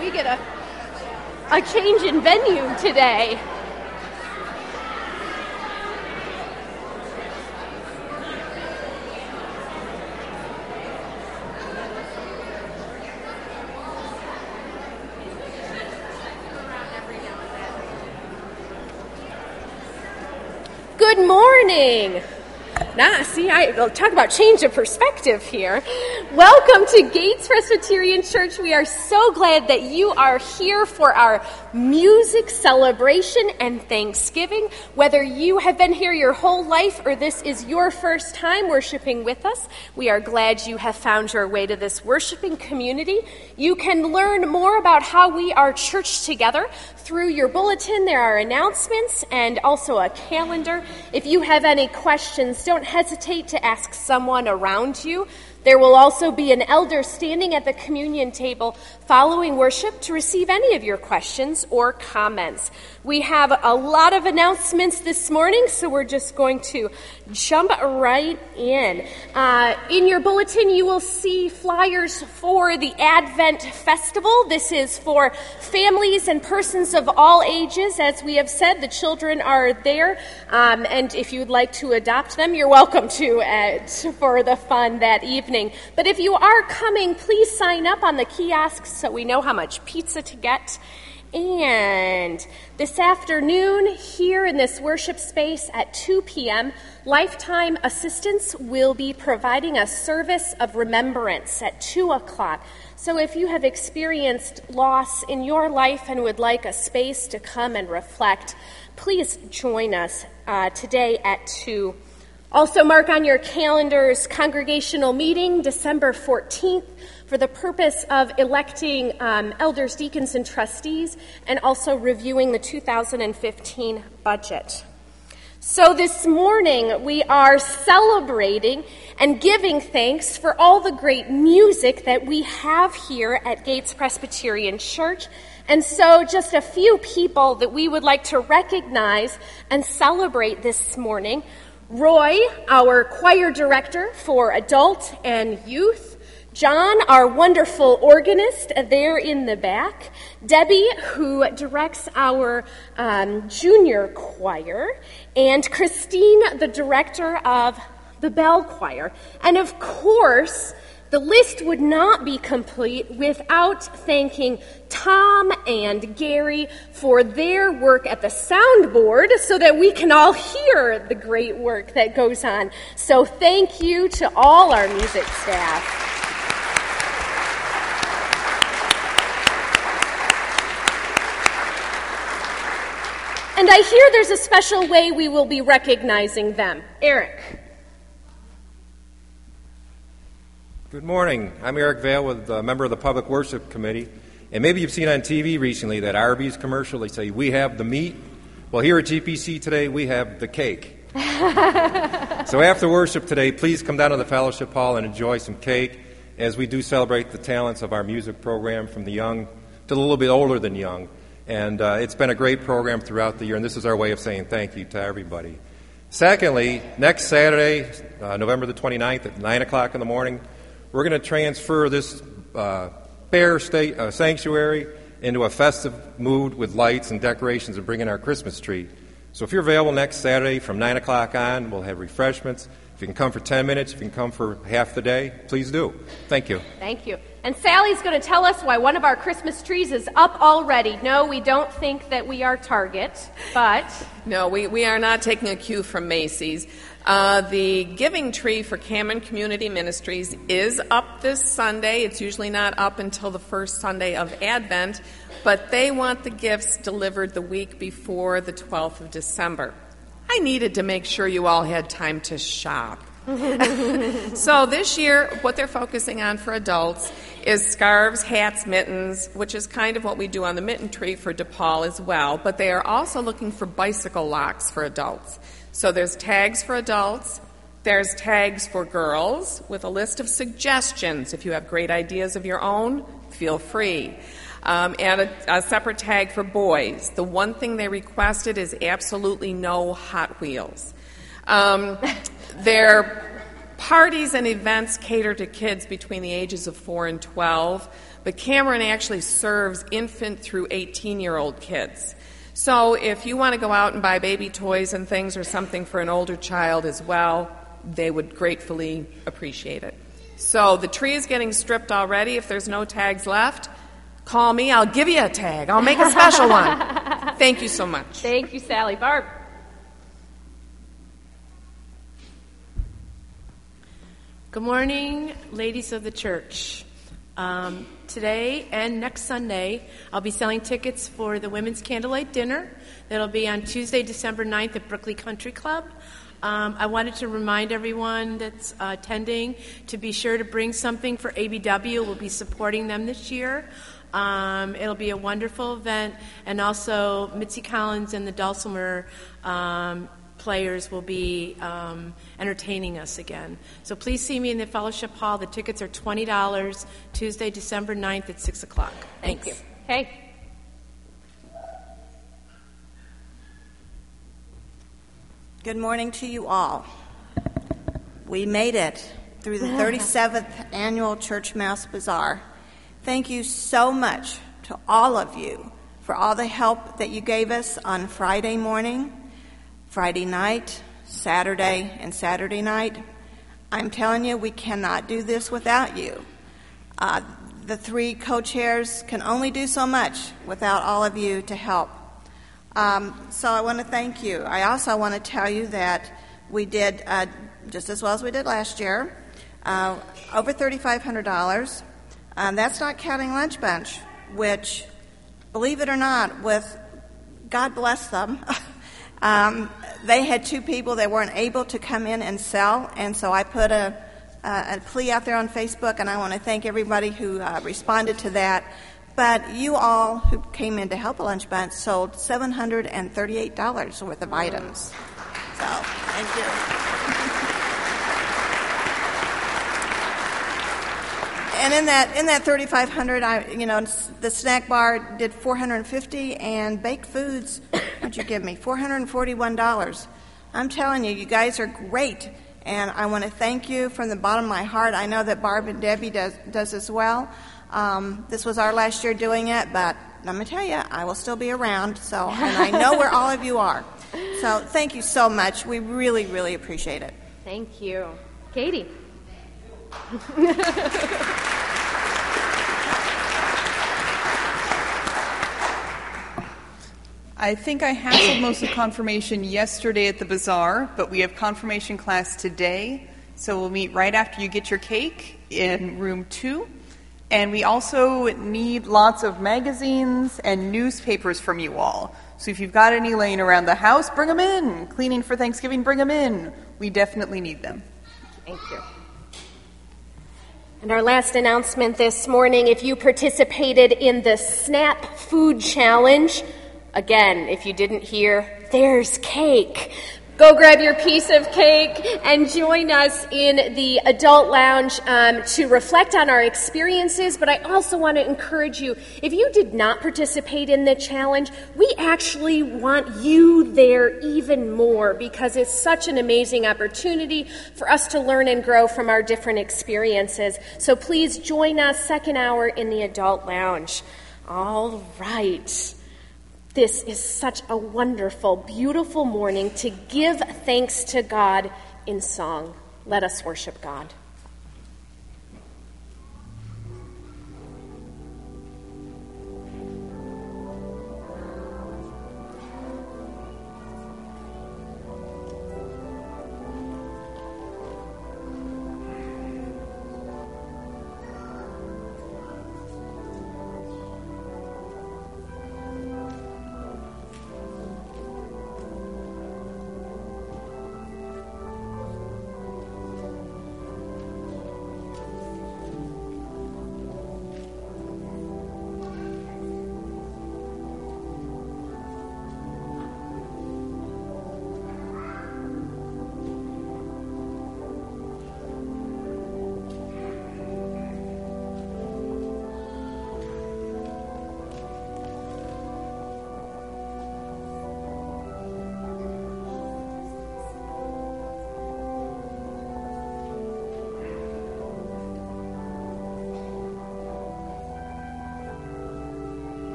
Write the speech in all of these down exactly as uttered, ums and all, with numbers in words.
We get a, a change in venue today. Good morning. Nah, see, I will talk about change of perspective here. Welcome to Gates Presbyterian Church. We are so glad that you are here for our music celebration and Thanksgiving. Whether you have been here your whole life or this is your first time worshiping with us, we are glad you have found your way to this worshiping community. You can learn more about how we are church together through your bulletin. There are announcements and also a calendar. If you have any questions, don't hesitate to ask someone around you. There will also be an elder standing at the communion table following worship to receive any of your questions or comments. We have a lot of announcements this morning, so we're just going to jump right in. Uh, in your bulletin, you will see flyers for the Advent Festival. This is for families and persons of all ages. As we have said, the children are there, um, and if you'd like to adopt them, you're welcome to uh, for the fun that evening. But if you are coming, please sign up on the kiosks so we know how much pizza to get. And this afternoon, here in this worship space at two p.m., Lifetime Assistance will be providing a service of remembrance at two o'clock. So if you have experienced loss in your life and would like a space to come and reflect, please join us uh, today at two. Also mark on your calendars congregational meeting December fourteenth for the purpose of electing um, elders, deacons, and trustees, and also reviewing the two thousand fifteen budget. So this morning we are celebrating and giving thanks for all the great music that we have here at Gates Presbyterian Church. And so just a few people that we would like to recognize and celebrate this morning. Roy, our choir director for adult and youth. John, our wonderful organist there in the back. Debbie, who directs our um, junior choir. And Christine, the director of the bell choir. And of course, the list would not be complete without thanking Tom and Gary for their work at the soundboard so that we can all hear the great work that goes on. So thank you to all our music staff. And I hear there's a special way we will be recognizing them. Eric. Good morning. I'm Eric Vale, with a member of the Public Worship Committee. And maybe you've seen on T V recently that Arby's commercial, they say, we have the meat. Well, here at G P C today, we have the cake. So after worship today, please come down to the Fellowship Hall and enjoy some cake as we do celebrate the talents of our music program from the young to a little bit older than young. And uh, it's been a great program throughout the year, and this is our way of saying thank you to everybody. Secondly, next Saturday, uh, November the twenty-ninth at nine o'clock in the morning, we're going to transfer this uh, fair state uh, sanctuary into a festive mood with lights and decorations and bring in our Christmas tree. So if you're available next Saturday from nine o'clock on, we'll have refreshments. If you can come for ten minutes, if you can come for half the day, please do. Thank you. Thank you. And Sally's going to tell us why one of our Christmas trees is up already. No, we don't think that we are Target, but... No, we, we are not taking a cue from Macy's. Uh, the giving tree for Cameron Community Ministries is up this Sunday. It's usually not up until the first Sunday of Advent, but they want the gifts delivered the week before the twelfth of December. I needed to make sure you all had time to shop. So this year, what they're focusing on for adults is scarves, hats, mittens, which is kind of what we do on the mitten tree for DePaul as well, but they are also looking for bicycle locks for adults. So there's tags for adults, there's tags for girls with a list of suggestions. If you have great ideas of your own, feel free. Um, and a, a separate tag for boys. The one thing they requested is absolutely no Hot Wheels. Um, their parties and events cater to kids between the ages of four and twelve, but Cameron actually serves infant through eighteen-year-old kids. So if you want to go out and buy baby toys and things or something for an older child as well, they would gratefully appreciate it. So the tree is getting stripped already. If there's no tags left, call me. I'll give you a tag. I'll make a special one. Thank you so much. Thank you, Sally. Barb. Good morning, ladies of the church. Um, today and next Sunday, I'll be selling tickets for the Women's Candlelight Dinner. That'll be on Tuesday, December ninth at Brooklyn Country Club. Um, I wanted to remind everyone that's uh, attending to be sure to bring something for A B W. We'll be supporting them this year. Um, it'll be a wonderful event, and also Mitzi Collins and the Dulcimer um, players will be um, entertaining us again. So please see me in the Fellowship Hall. The tickets are twenty dollars, Tuesday, December ninth at six o'clock. Thanks. Thank you. Hey. Good morning to you all. We made it through the thirty-seventh Annual Church Mouse Bazaar. Thank you so much to all of you for all the help that you gave us on Friday morning, Friday night, Saturday, and Saturday night. I'm telling you, we cannot do this without you. Uh, the three co-chairs can only do so much without all of you to help. Um, so I want to thank you. I also want to tell you that we did, uh, just as well as we did last year, uh, over three thousand five hundred dollars. Um, that's not counting Lunch Bunch, which, believe it or not, with God bless them, um, they had two people that weren't able to come in and sell, and so I put a, a, a plea out there on Facebook, and I want to thank everybody who uh, responded to that. But you all who came in to help a Lunch Bunch sold seven hundred thirty-eight dollars worth of items. So, thank you. And in that in that thirty-five hundred, I you know the snack bar did four hundred fifty, and baked foods, what'd you give me? four hundred forty-one dollars. I'm telling you, you guys are great, and I want to thank you from the bottom of my heart. I know that Barb and Debbie does does as well. Um, this was our last year doing it, but I'm going to tell you, I will still be around, so, and I know where all of you are. So thank you so much. We really, really appreciate it. Thank you. Katie. I think I hassled most of confirmation yesterday at the bazaar, but we have confirmation class today, so we'll meet right after you get your cake in room two. And we also need lots of magazines and newspapers from you all. So if you've got any laying around the house, bring them in. Cleaning for Thanksgiving, bring them in. We definitely need them. Thank you. And our last announcement this morning, if you participated in the SNAP Food Challenge, again, if you didn't hear, there's cake. Go grab your piece of cake and join us in the adult lounge um, to reflect on our experiences. But I also want to encourage you, if you did not participate in the challenge, we actually want you there even more because it's such an amazing opportunity for us to learn and grow from our different experiences. So please join us second hour in the adult lounge. All right. This is such a wonderful, beautiful morning to give thanks to God in song. Let us worship God.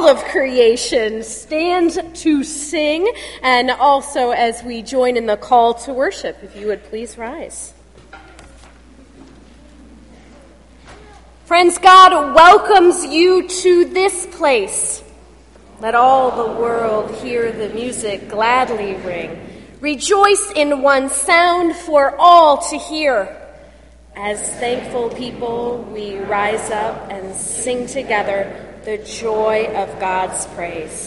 all of creation stand to sing, and also as we join in the call to worship, if you would please rise. Friends, God welcomes you to this place. Let all the world hear the music gladly ring. Rejoice in one sound for all to hear. As thankful people, we rise up and sing together the joy of God's praise.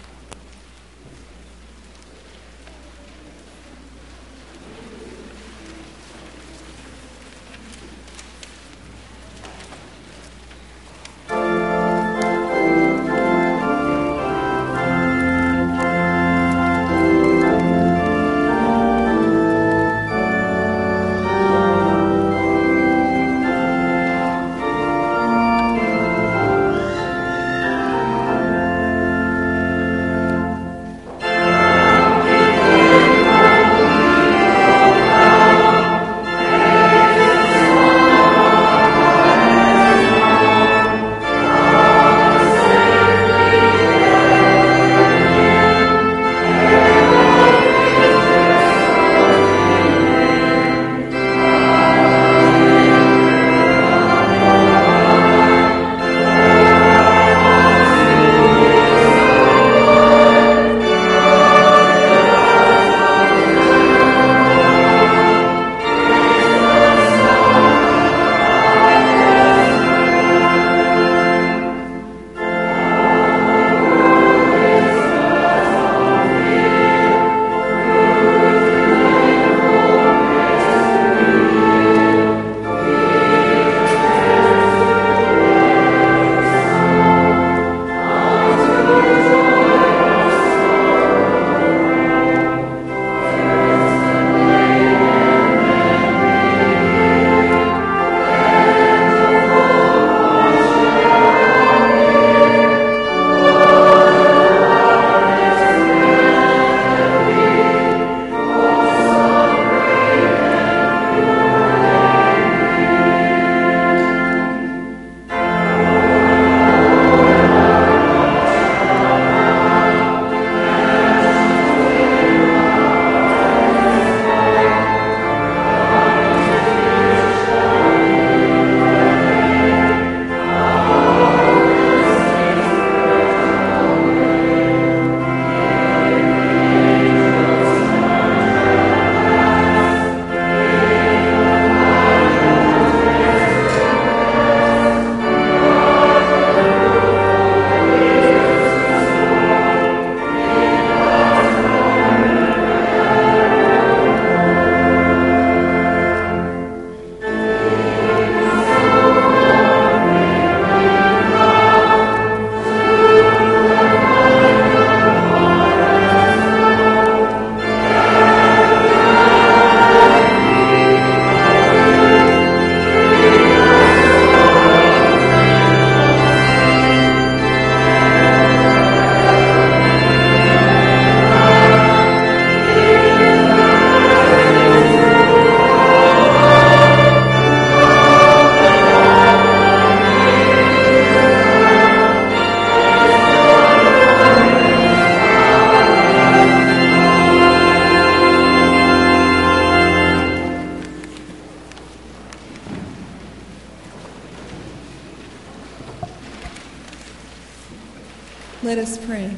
Let us pray.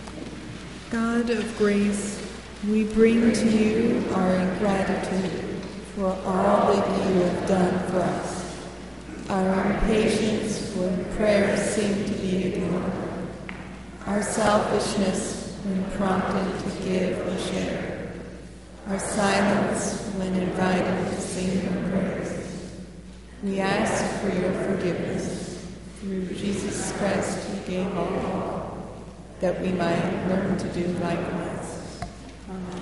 God of grace, we bring to you our gratitude for all that you have done for us. Our impatience when prayers seem to be ignored. Our selfishness when prompted to give or share. Our silence when invited to sing your praise. We ask for your forgiveness through Jesus Christ who gave all, that we might learn to do likewise. Amen.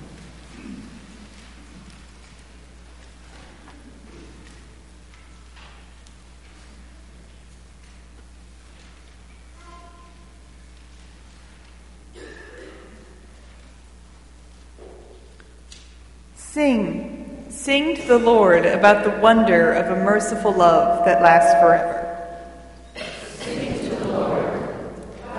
Sing, sing to the Lord about the wonder of a merciful love that lasts forever. Sing to the Lord,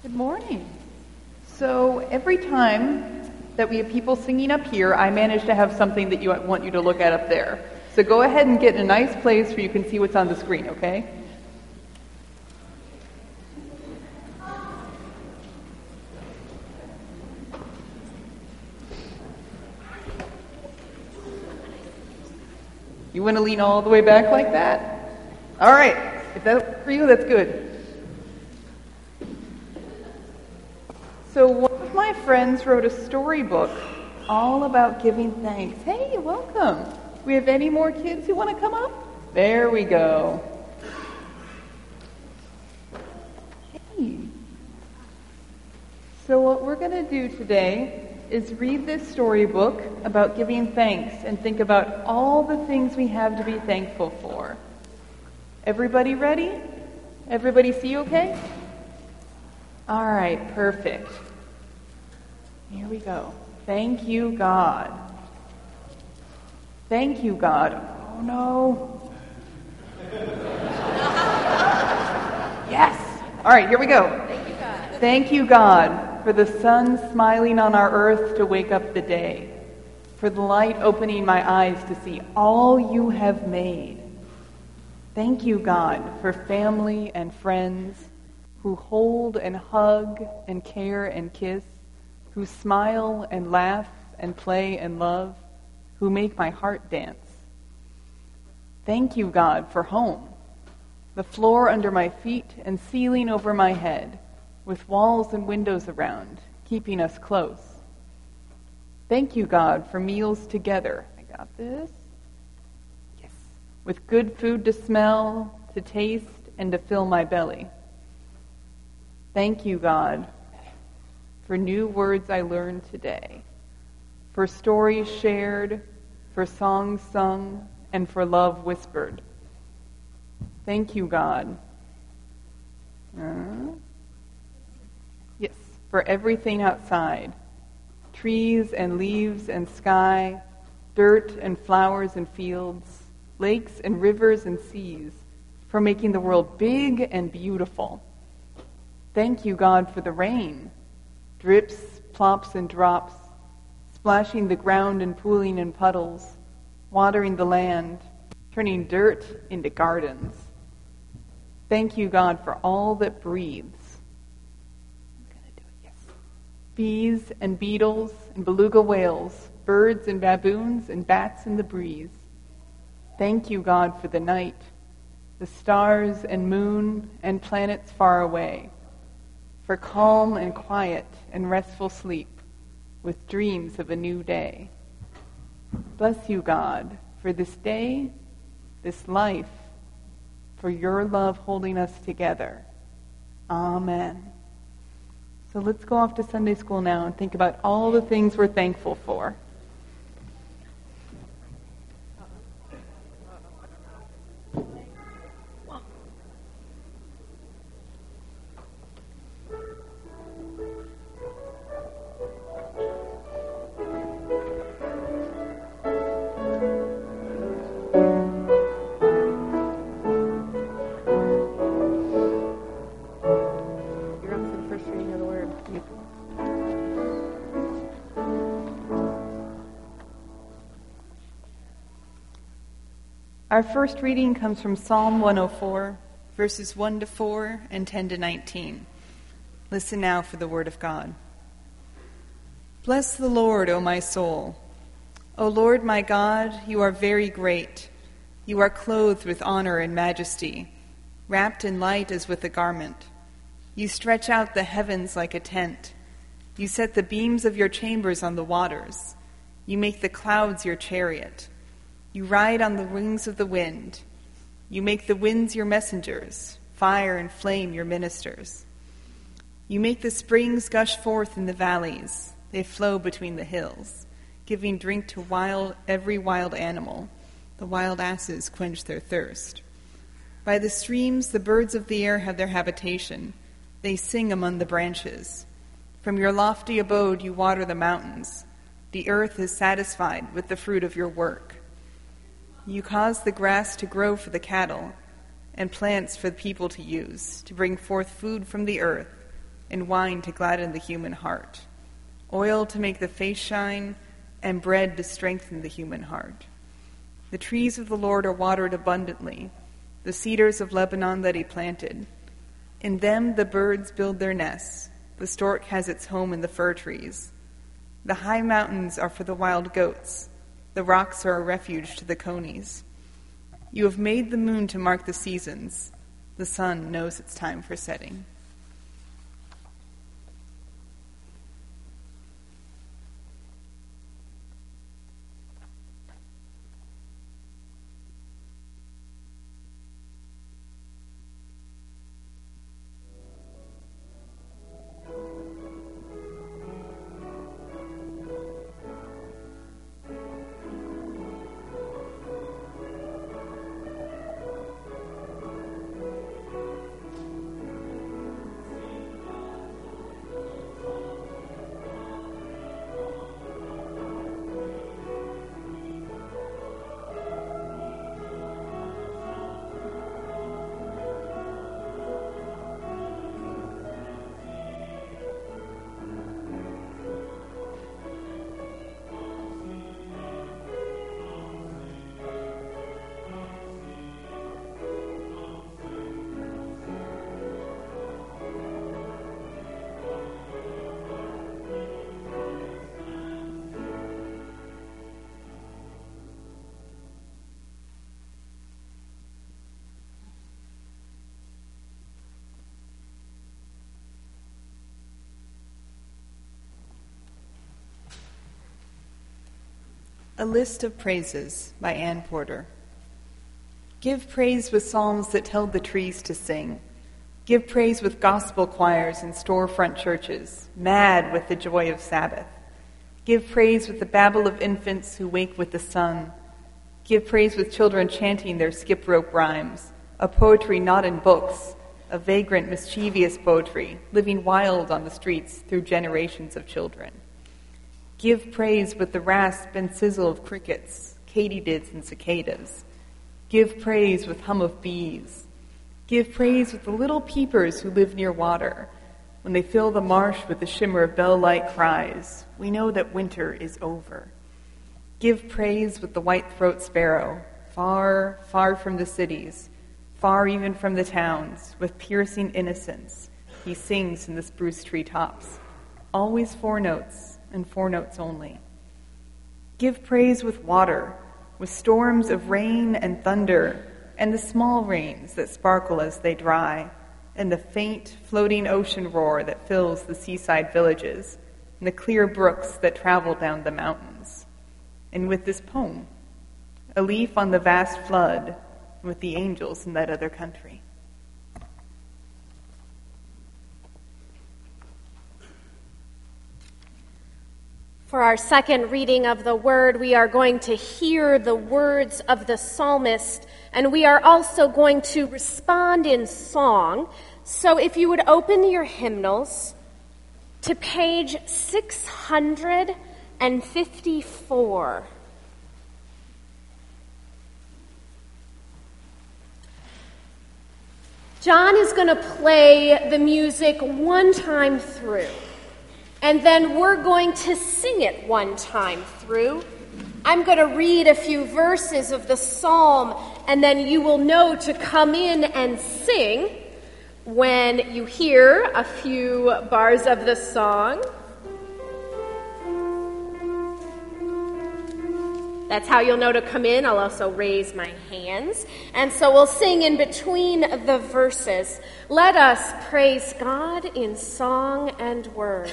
Good morning. So every time that we have people singing up here, I manage to have something that you I want you to look at up there. So go ahead and get in a nice place where you can see what's on the screen, okay? You want to lean all the way back like that? All right. If that's for you, that's good. So one of my friends wrote a storybook all about giving thanks. Hey, welcome. We have any more kids who want to come up? There we go. Hey. So what we're going to do today is read this storybook about giving thanks and think about all the things we have to be thankful for. Everybody ready? Everybody see okay? All right, perfect. Here we go. Thank you, God. Thank you, God. Oh, no. Yes. All right, here we go. Thank you, God. Thank you, God, for the sun smiling on our earth to wake up the day, for the light opening my eyes to see all you have made. Thank you, God, for family and friends who hold and hug and care and kiss, who smile and laugh and play and love, who make my heart dance. Thank you, God, for home, the floor under my feet and ceiling over my head, with walls and windows around, keeping us close. Thank you, God, for meals together. I got this. Yes. With good food to smell, to taste, and to fill my belly. Thank you, God, for new words I learned today, for stories shared, for songs sung, and for love whispered. Thank you, God. Uh, yes, for everything outside, trees and leaves and sky, dirt and flowers and fields, lakes and rivers and seas, for making the world big and beautiful. Thank you, God, for the rain, drips, plops, and drops, splashing the ground and pooling in puddles, watering the land, turning dirt into gardens. Thank you, God, for all that breathes. I'm gonna do it, yes. Bees and beetles and beluga whales, birds and baboons and bats in the breeze. Thank you, God, for the night, the stars and moon and planets far away, for calm and quiet and restful sleep with dreams of a new day. Bless you, God, for this day, this life, for your love holding us together. Amen. So let's go off to Sunday school now and think about all the things we're thankful for. Our first reading comes from Psalm one oh four, verses one to four and ten to nineteen. Listen now for the word of God. Bless the Lord, O my soul. O Lord my God, you are very great. You are clothed with honor and majesty, wrapped in light as with a garment. You stretch out the heavens like a tent. You set the beams of your chambers on the waters. You make the clouds your chariot. You ride on the wings of the wind. You make the winds your messengers, fire and flame your ministers. You make the springs gush forth in the valleys. They flow between the hills, giving drink to wild every wild animal. The wild asses quench their thirst. By the streams the birds of the air have their habitation. They sing among the branches. From your lofty abode you water the mountains. The earth is satisfied with the fruit of your work. You cause the grass to grow for the cattle and plants for the people to use, to bring forth food from the earth, and wine to gladden the human heart, oil to make the face shine, and bread to strengthen the human heart. The trees of the Lord are watered abundantly, the cedars of Lebanon that he planted. In them the birds build their nests, the stork has its home in the fir trees. The high mountains are for the wild goats, the rocks are a refuge to the conies. You have made the moon to mark the seasons, the sun knows its time for setting. A List of Praises by Anne Porter. Give praise with psalms that tell the trees to sing. Give praise with gospel choirs in storefront churches, mad with the joy of Sabbath. Give praise with the babble of infants who wake with the sun. Give praise with children chanting their skip-rope rhymes, a poetry not in books, a vagrant, mischievous poetry, living wild on the streets through generations of children. Give praise with the rasp and sizzle of crickets, katydids and cicadas. Give praise with hum of bees. Give praise with the little peepers who live near water. When they fill the marsh with the shimmer of bell-like cries, we know that winter is over. Give praise with the white-throat sparrow, far, far from the cities, far even from the towns, with piercing innocence. He sings in the spruce tree tops, always four notes, and four notes only. Give praise with water, with storms of rain and thunder, and the small rains that sparkle as they dry, and the faint, floating ocean roar that fills the seaside villages, and the clear brooks that travel down the mountains. And with this poem, a leaf on the vast flood, and with the angels in that other country. For our second reading of the Word, we are going to hear the words of the psalmist, and we are also going to respond in song. So if you would open your hymnals to page six hundred fifty-four. John is going to play the music one time through. And then we're going to sing it one time through. I'm going to read a few verses of the psalm, and then you will know to come in and sing when you hear a few bars of the song. That's how you'll know to come in. I'll also raise my hands. And so we'll sing in between the verses. Let us praise God in song and word.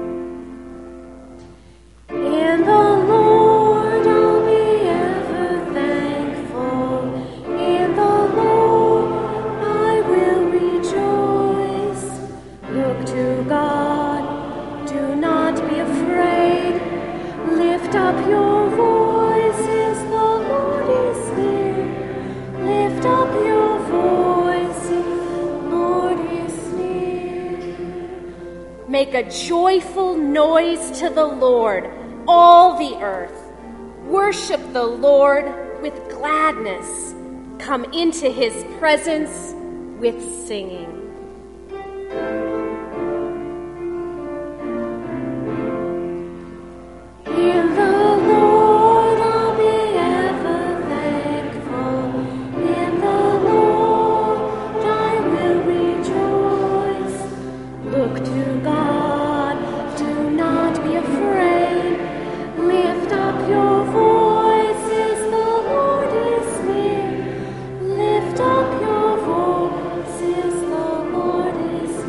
And the Lord, I'll be ever Make a joyful noise to the Lord, all the earth. Worship the Lord with gladness. Come into his presence with singing. In the Lord I'll be ever thankful. In the Lord I will rejoice. Look to God, do not be afraid. Lift up your voices, the Lord is near. Lift up your voices, the Lord is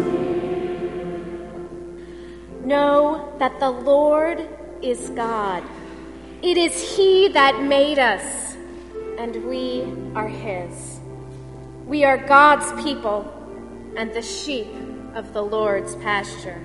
near. Know that the Lord is God. It is he that made us, and we are his. We are God's people and the sheep of the Lord's pasture.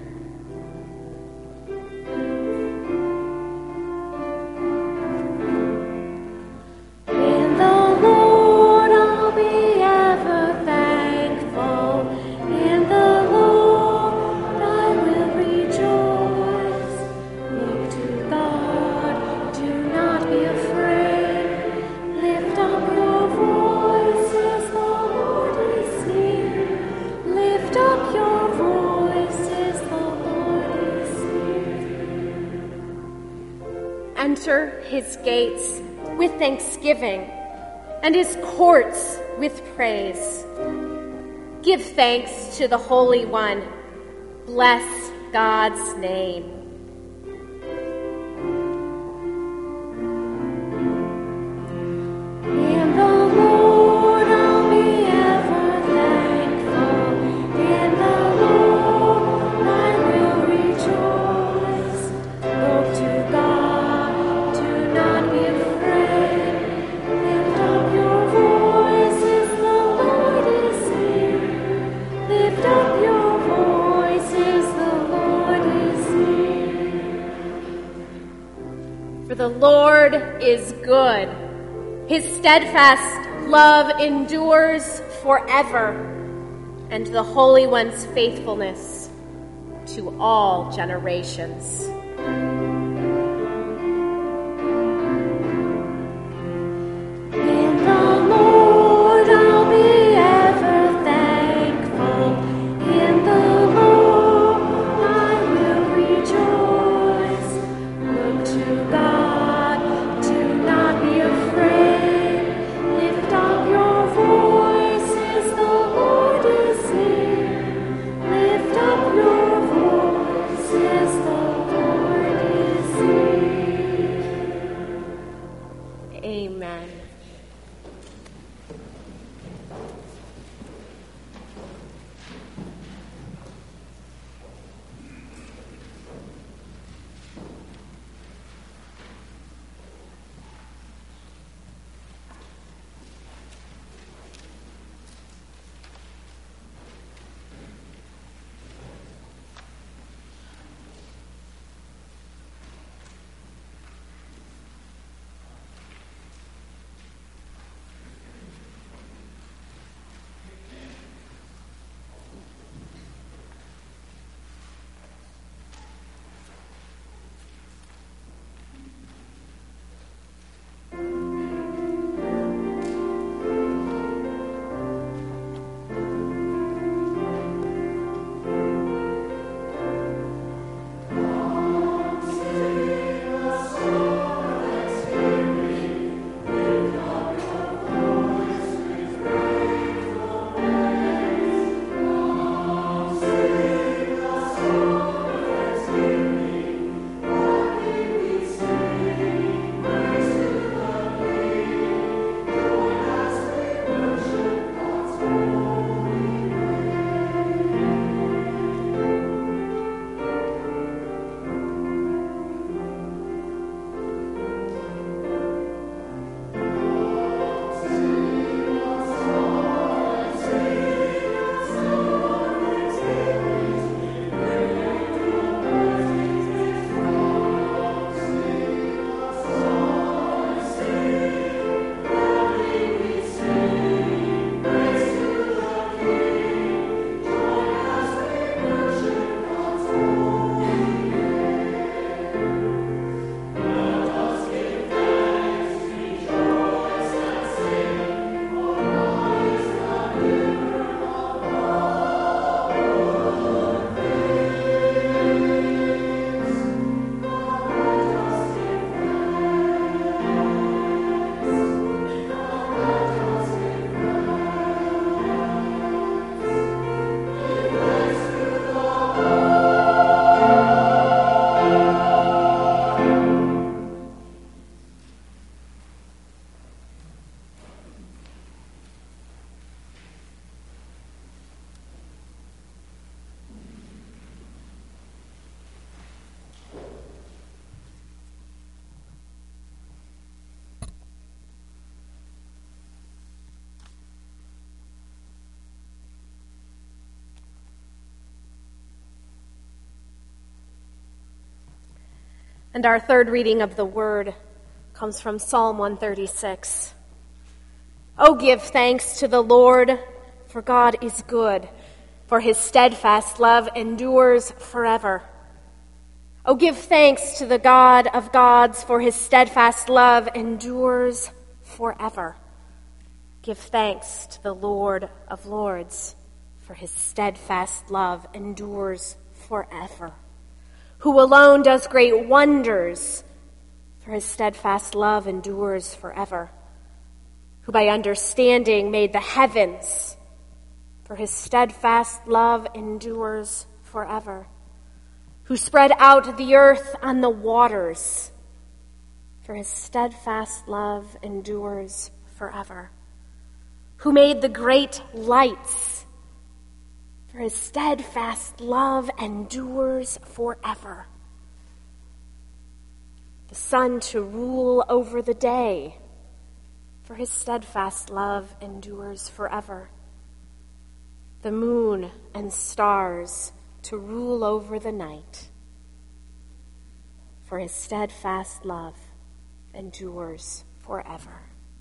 In the Lord I'll be ever thankful. In the Lord I will rejoice. Look to God, do not be afraid. Lift up your voices, the Lord is near. Lift up your voices, the Lord is near. Enter his gates with thanksgiving and his courts with praise. Give thanks to the Holy One. Bless God's name. In the Lord I'll be ever thankful. In the Lord I will rejoice. Look to God, do not be afraid. Lift up your voices, the Lord is near. Lift up your voices, the Lord is near. For the Lord is good. His steadfast love endures forever, and the Holy One's faithfulness to all generations. In the Lord I'll be ever thankful. In the Lord I will rejoice. Look to God, do not be afraid. Lift up your voices, the Lord is near. Lift up your voices, the Lord And our third reading of the Word comes from Psalm one thirty-six. Oh, give thanks to the Lord, for God is good, for his steadfast love endures forever. Oh, give thanks to the God of gods, for his steadfast love endures forever. Give thanks to the Lord of lords, for his steadfast love endures forever. Who alone does great wonders, for his steadfast love endures forever. Who by understanding made the heavens, for his steadfast love endures forever. Who spread out the earth on the waters, for his steadfast love endures forever. Who made the great lights, for his steadfast love endures forever. The sun to rule over the day, for his steadfast love endures forever. The moon and stars to rule over the night, for his steadfast love endures forever.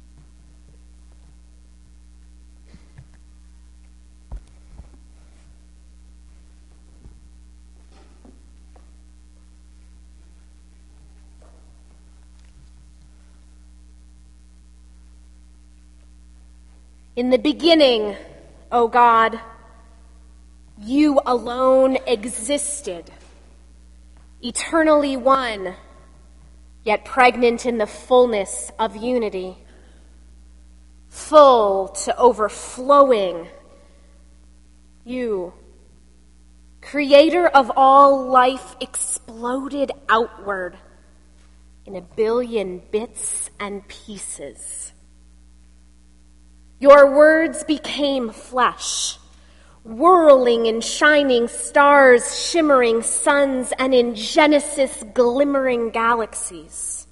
In the beginning, O God, you alone existed, eternally one, yet pregnant in the fullness of unity, full to overflowing. You, creator of all life, exploded outward in a billion bits and pieces. Your words became flesh, whirling in shining stars, shimmering suns, and in Genesis glimmering galaxies.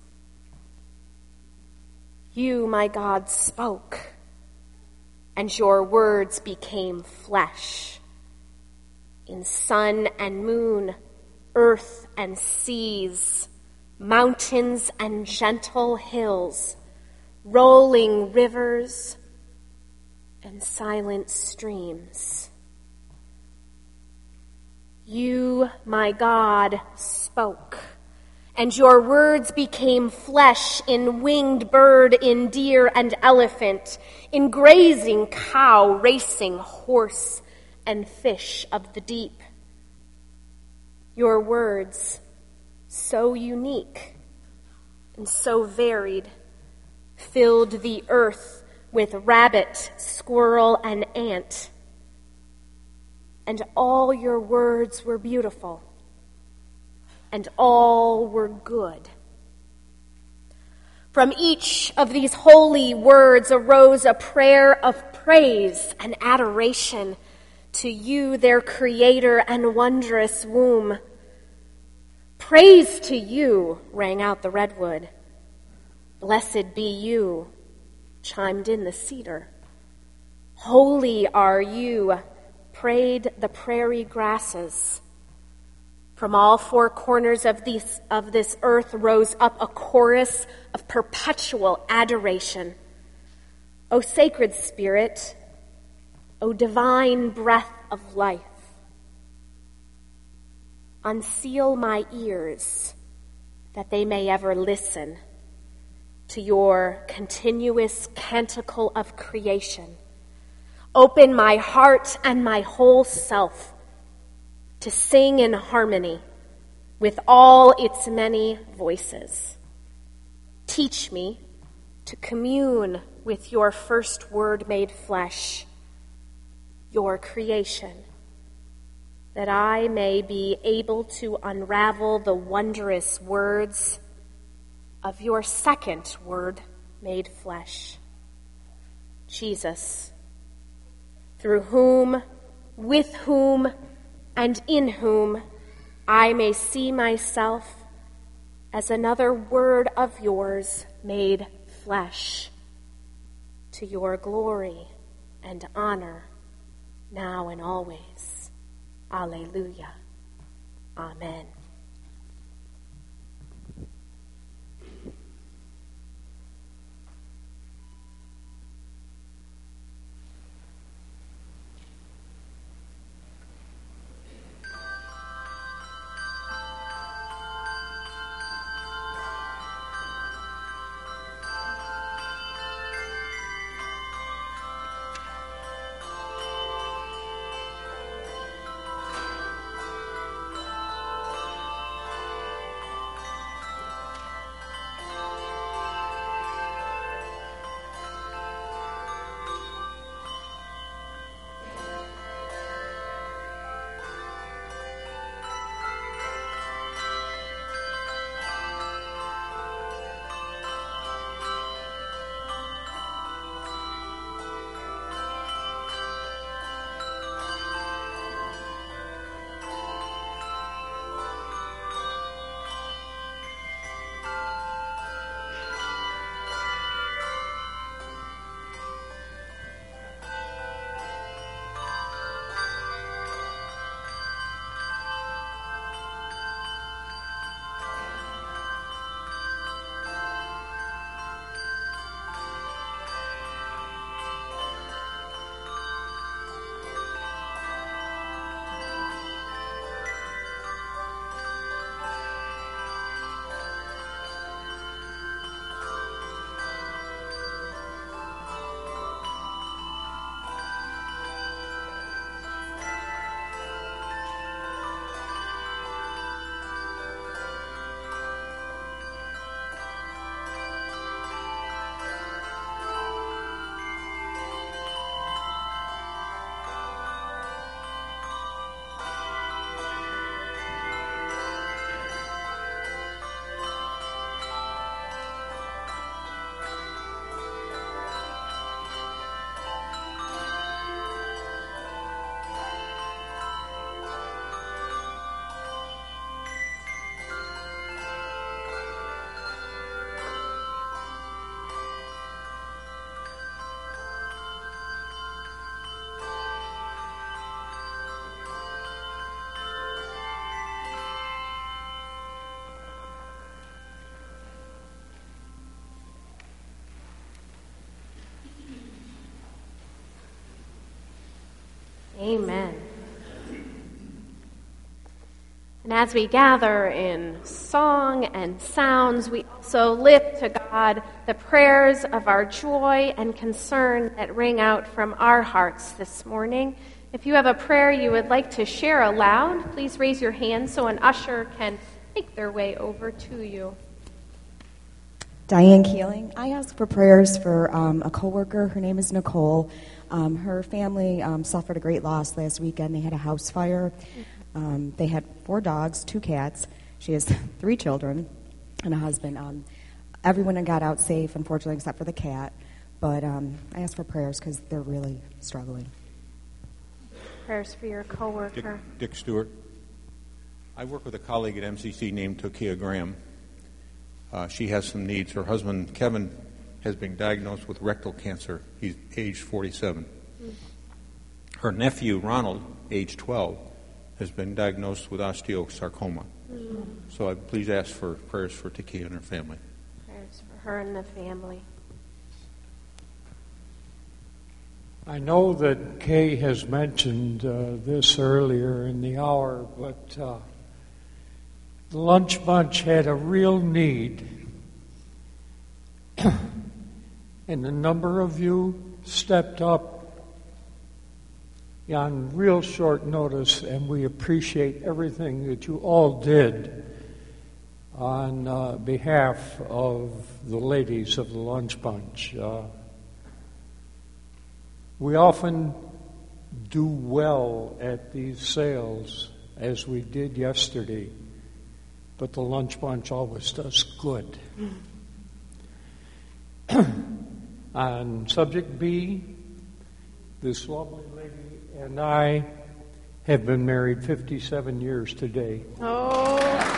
You, my God, spoke, and your words became flesh. In sun and moon, earth and seas, mountains and gentle hills, rolling rivers and silent streams. You, my God, spoke, and your words became flesh in winged bird, in deer and elephant, in grazing cow, racing horse, and fish of the deep. Your words, so unique and so varied, filled the earth with rabbit, squirrel, and ant. And all your words were beautiful, and all were good. From each of these holy words arose a prayer of praise and adoration to you, their creator and wondrous womb. Praise to you, rang out the redwood. Blessed be you, chimed in the cedar. Holy are you, prayed the prairie grasses. From all four corners of this, of this earth rose up a chorus of perpetual adoration. O sacred Spirit, O divine breath of life, unseal my ears that they may ever listen to your continuous canticle of creation. Open my heart and my whole self to sing in harmony with all its many voices. Teach me to commune with your first word made flesh, your creation, that I may be able to unravel the wondrous words of your second word made flesh, Jesus, through whom, with whom, and in whom I may see myself as another word of yours made flesh, to your glory and honor, now and always. Alleluia. Amen. Amen. And as we gather in song and sounds, we also lift to God the prayers of our joy and concern that ring out from our hearts this morning. If you have a prayer you would like to share aloud, please raise your hand so an usher can make their way over to you. Diane Keeling. I ask for prayers for um, a coworker. Her name is Nicole. Um, her family um, suffered a great loss last weekend. They had a house fire. Um, they had four dogs, two cats. She has three children and a husband. Um, everyone got out safe, unfortunately, except for the cat. But um, I ask for prayers because they're really struggling. Prayers for your coworker. Dick, Dick Stewart. I work with a colleague at M C C named Tokia Graham. Uh, she has some needs. Her husband, Kevin, has been diagnosed with rectal cancer. He's age forty-seven. Mm. Her nephew, Ronald, age twelve, has been diagnosed with osteosarcoma. Mm. So I please ask for prayers for Tokia and her family. Prayers for her and the family. I know that Kay has mentioned uh, this earlier in the hour, but uh, the Lunch Bunch had a real need. And a number of you stepped up on real short notice, and we appreciate everything that you all did on uh, behalf of the ladies of the Lunch Bunch. Uh, we often do well at these sales, as we did yesterday, but the Lunch Bunch always does good. On subject B, this lovely lady and I have been married fifty-seven years today. Oh.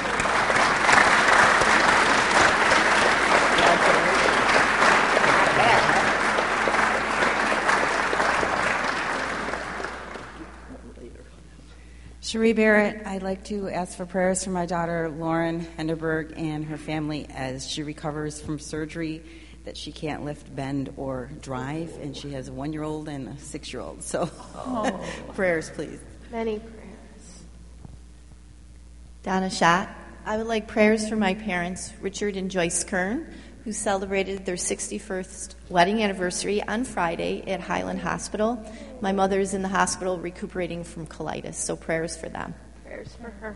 Cherie Barrett, I'd like to ask for prayers for my daughter Lauren Henderberg and her family as she recovers from surgery that she can't lift, bend, or drive, and she has a one-year-old and a six-year-old. So oh. Prayers, please. Many prayers. Donna Schott, I would like prayers for my parents, Richard and Joyce Kern, who celebrated their sixty-first wedding anniversary on Friday at Highland Hospital. My mother is in the hospital recuperating from colitis, so prayers for them. Prayers for her.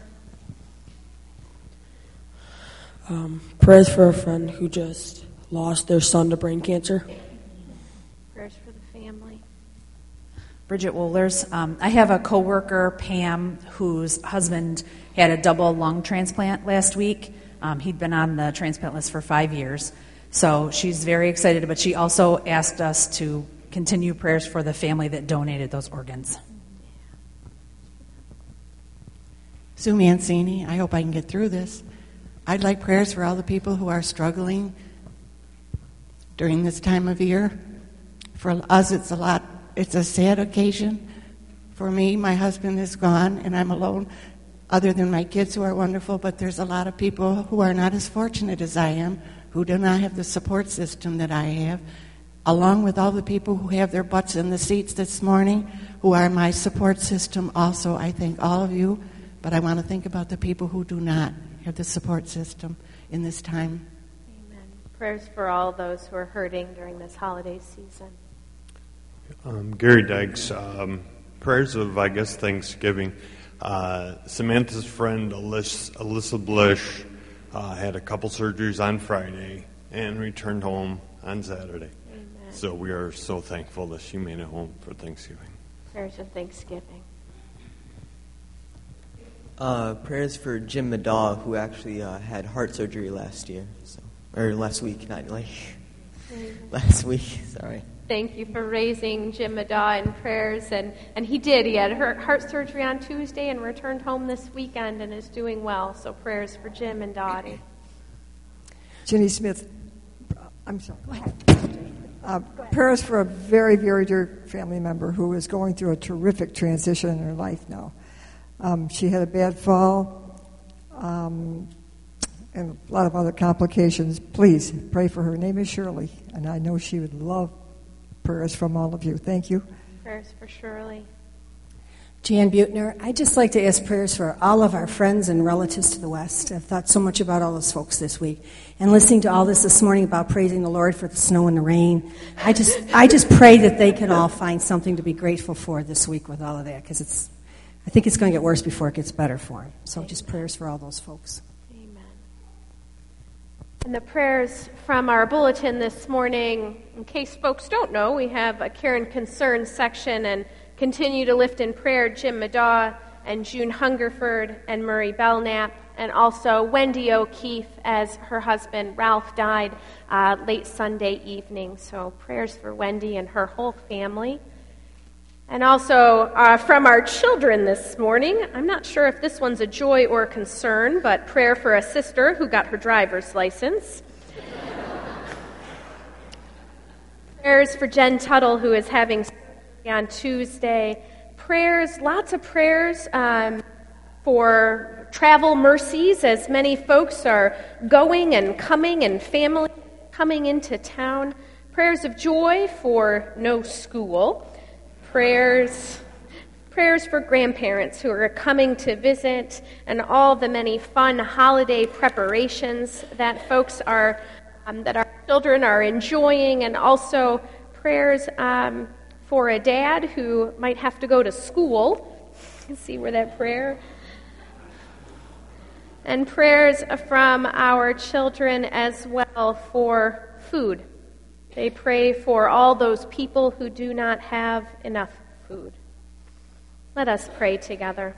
Um, prayers for a friend who just lost their son to brain cancer. Prayers for the family. Bridget Wohlers. Um, I have a coworker, Pam, whose husband had a double lung transplant last week. Um, he'd been on the transplant list for five years. So she's very excited, but she also asked us to continue prayers for the family that donated those organs. Sue Mancini, I hope I can get through this. I'd like prayers for all the people who are struggling during this time of year. For us, it's a lot, it's a sad occasion. For me, my husband is gone, and I'm alone, other than my kids who are wonderful, but there's a lot of people who are not as fortunate as I am, who do not have the support system that I have, along with all the people who have their butts in the seats this morning, who are my support system also. I thank all of you, but I want to think about the people who do not have the support system in this time. Prayers for all those who are hurting during this holiday season. Um, Gary Dykes, um, prayers of, I guess, Thanksgiving. Uh, Samantha's friend, Alyssa, Alyssa Blish, uh, had a couple surgeries on Friday and returned home on Saturday. Amen. So we are so thankful that she made it home for Thanksgiving. Prayers of Thanksgiving. Uh, prayers for Jim Madaw, who actually uh, had heart surgery last year. So. Or last week, not like last week, sorry. Thank you for raising Jim Madaw in prayers. And, and he did. He had heart surgery on Tuesday and returned home this weekend and is doing well. So prayers for Jim and Dottie. Jenny Smith, I'm sorry. Go ahead. Uh, Go ahead. Prayers for a very, very dear family member who is going through a terrific transition in her life now. Um, she had a bad fall. Um, and a lot of other complications. Please pray for her. Her name is Shirley, and I know she would love prayers from all of you. Thank you. Prayers for Shirley. Jan Butner. I'd just like to ask prayers for all of our friends and relatives to the West. I've thought so much about all those folks this week. And listening to all this this morning about praising the Lord for the snow and the rain, I just I just pray that they can all find something to be grateful for this week with all of that, because it's I think it's going to get worse before it gets better for them. So just prayers for all those folks. Amen. And the prayers from our bulletin this morning, in case folks don't know, we have a care and concern section, and continue to lift in prayer Jim Madaw and June Hungerford and Murray Belknap, and also Wendy O'Keefe, as her husband Ralph died uh, late Sunday evening. So prayers for Wendy and her whole family. And also uh, from our children this morning, I'm not sure if this one's a joy or a concern, but prayer for a sister who got her driver's license. Prayers for Jen Tuttle, who is having on Tuesday. Prayers, lots of prayers um, for travel mercies, as many folks are going and coming and family coming into town. Prayers of joy for no school. Prayers, prayers for grandparents who are coming to visit, and all the many fun holiday preparations that folks are, um, that our children are enjoying, and also prayers um, for a dad who might have to go to school. You can see where that prayer. And prayers from our children as well for food. They pray for all those people who do not have enough food. Let us pray together.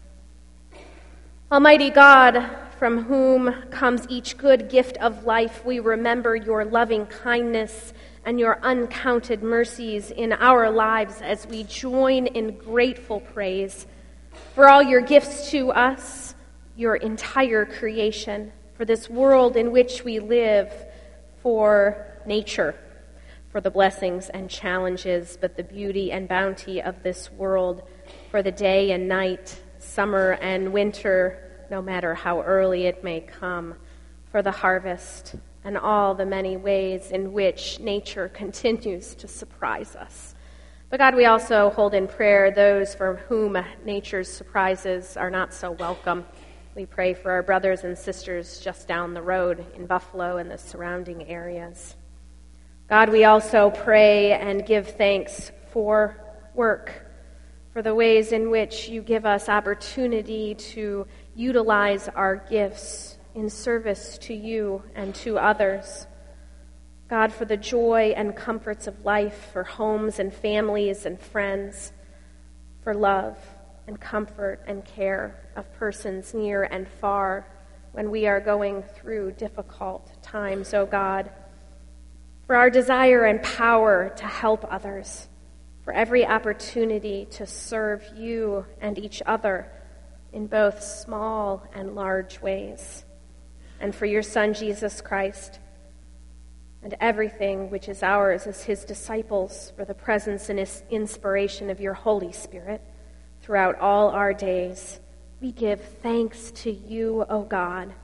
Almighty God, from whom comes each good gift of life, we remember your loving kindness and your uncounted mercies in our lives as we join in grateful praise for all your gifts to us, your entire creation, for this world in which we live, for nature, for the blessings and challenges, but the beauty and bounty of this world, for the day and night, summer and winter, no matter how early it may come, for the harvest, and all the many ways in which nature continues to surprise us. But God, we also hold in prayer those for whom nature's surprises are not so welcome. We pray for our brothers and sisters just down the road in Buffalo and the surrounding areas. God, we also pray and give thanks for work, for the ways in which you give us opportunity to utilize our gifts in service to you and to others. God, for the joy and comforts of life, for homes and families and friends, for love and comfort and care of persons near and far when we are going through difficult times, O God, for our desire and power to help others, for every opportunity to serve you and each other in both small and large ways, and for your Son, Jesus Christ, and everything which is ours as his disciples, for the presence and inspiration of your Holy Spirit throughout all our days. We give thanks to you, O God,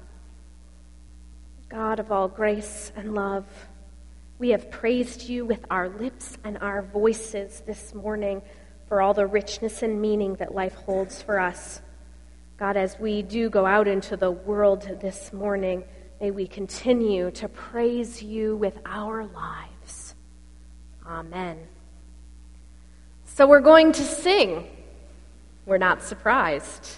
God of all grace and love. We have praised you with our lips and our voices this morning for all the richness and meaning that life holds for us. God, as we do go out into the world this morning, may we continue to praise you with our lives. Amen. So we're going to sing. We're not surprised.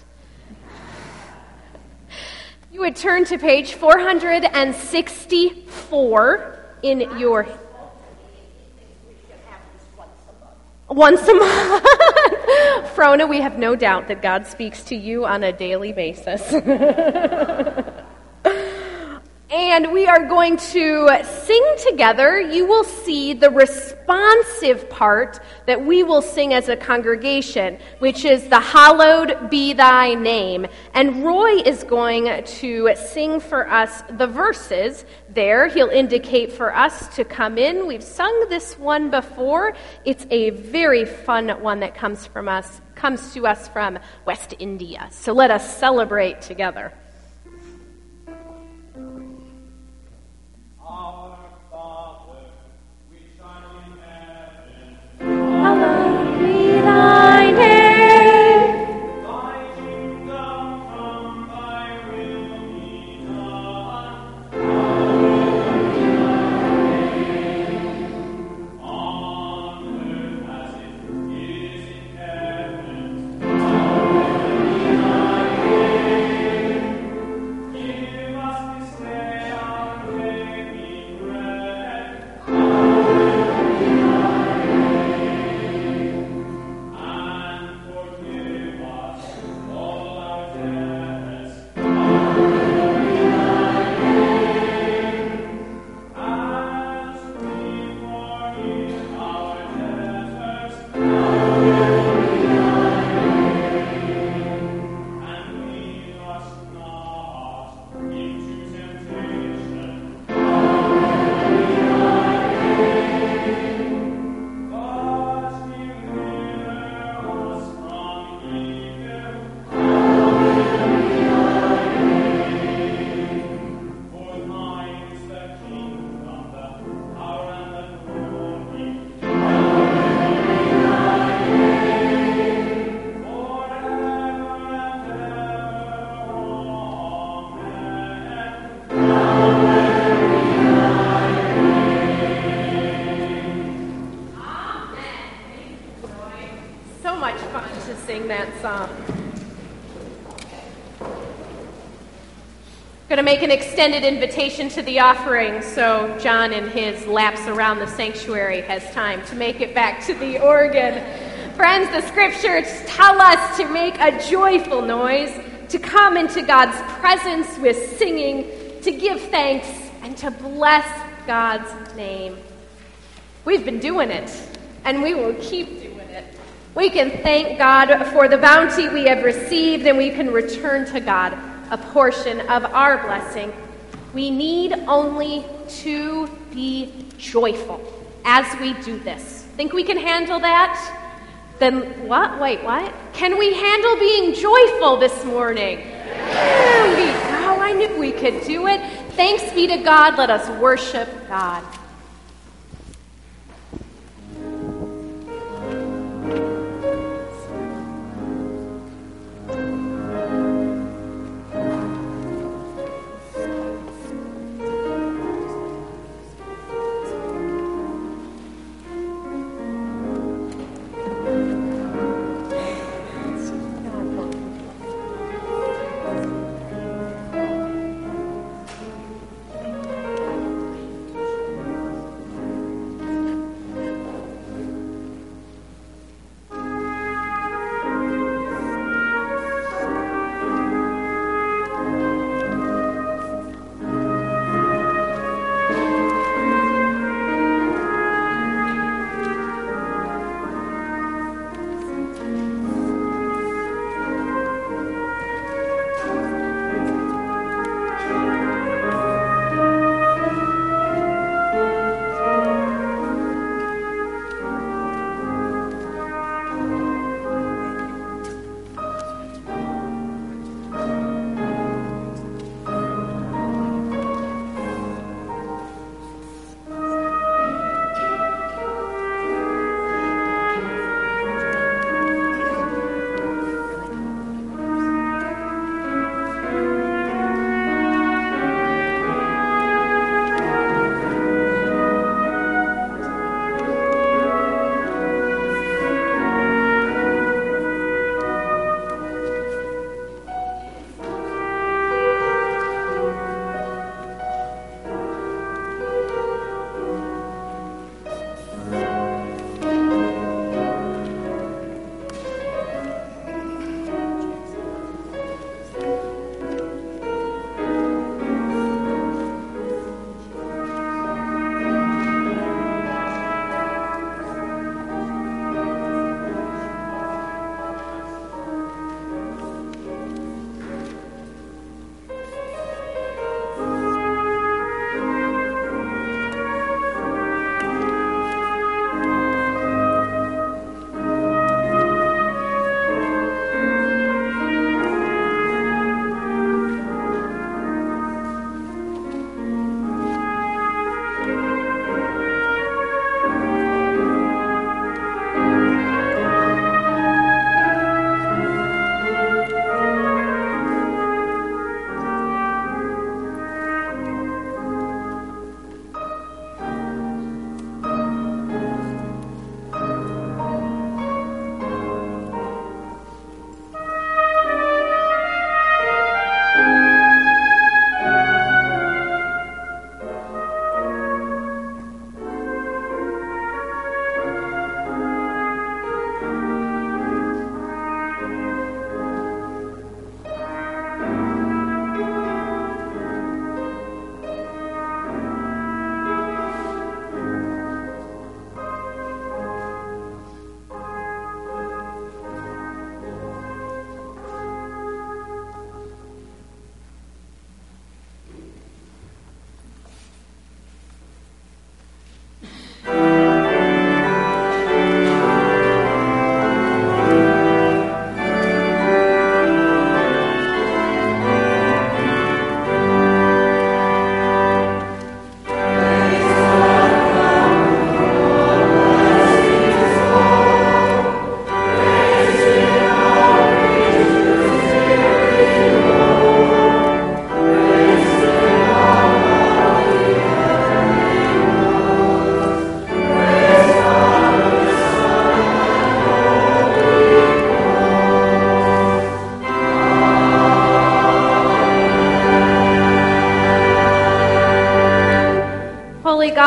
You would turn to page four hundred sixty-four in your... Once a month. Frona, we have no doubt that God speaks to you on a daily basis. And we are going to sing together. You will see the responsive part that we will sing as a congregation, which is the Hallowed Be Thy Name. And Roy is going to sing for us the verses there. He'll indicate for us to come in. We've sung this one before. It's a very fun one that comes from us, comes to us from West India. So let us celebrate together. Hallowed be thy name. to sing that song. Going to make an extended invitation to the offering, so John in his laps around the sanctuary has time to make it back to the organ. Friends, the scriptures tell us to make a joyful noise, to come into God's presence with singing, to give thanks, and to bless God's name. We've been doing it, and we will keep doing it. We can thank God for the bounty we have received, and we can return to God a portion of our blessing. We need only to be joyful as we do this. Think we can handle that? Then what? Wait, what? Can we handle being joyful this morning? There we go. I knew we could do it. Thanks be to God. Let us worship God.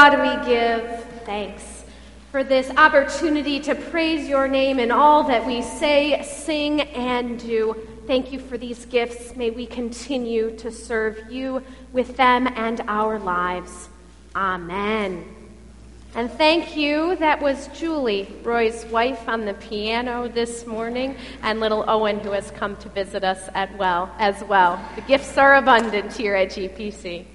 God, we give thanks for this opportunity to praise your name in all that we say, sing, and do. Thank you for these gifts. May we continue to serve you with them and our lives. Amen. And thank you. That was Julie, Roy's wife, on the piano this morning, and little Owen, who has come to visit us at well, as well. The gifts are abundant here at G P C.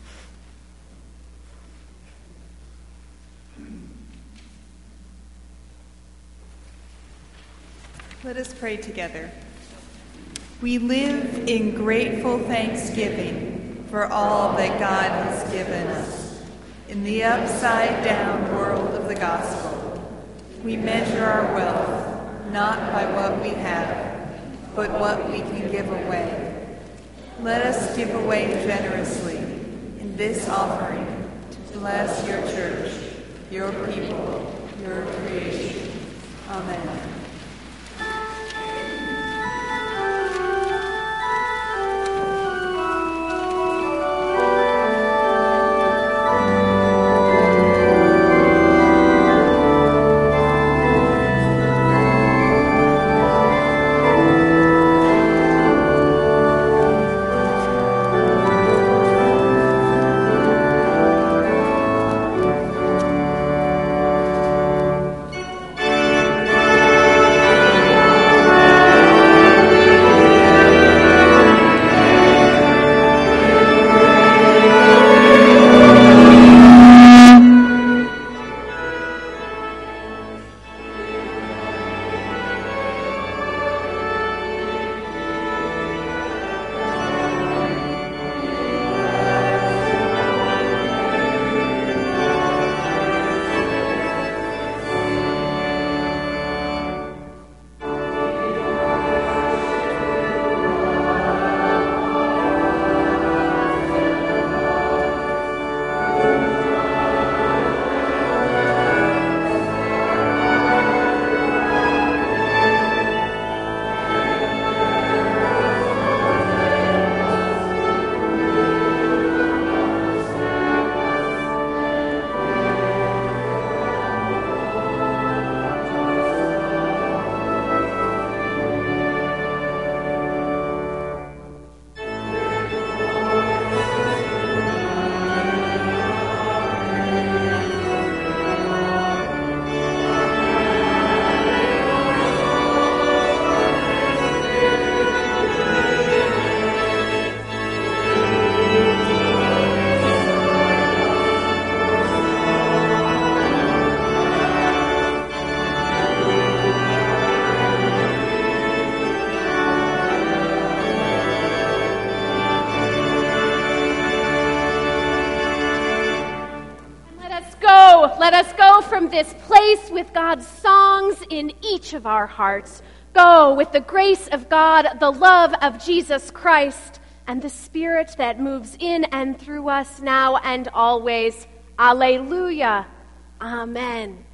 Let us pray together. We live in grateful thanksgiving for all that God has given us. In the upside-down world of the gospel, we measure our wealth not by what we have, but what we can give away. Let us give away generously in this offering to bless your church, your people, your creation. Amen. Let us go from this place with God's songs in each of our hearts. Go with the grace of God, the love of Jesus Christ, and the Spirit that moves in and through us now and always. Alleluia. Amen.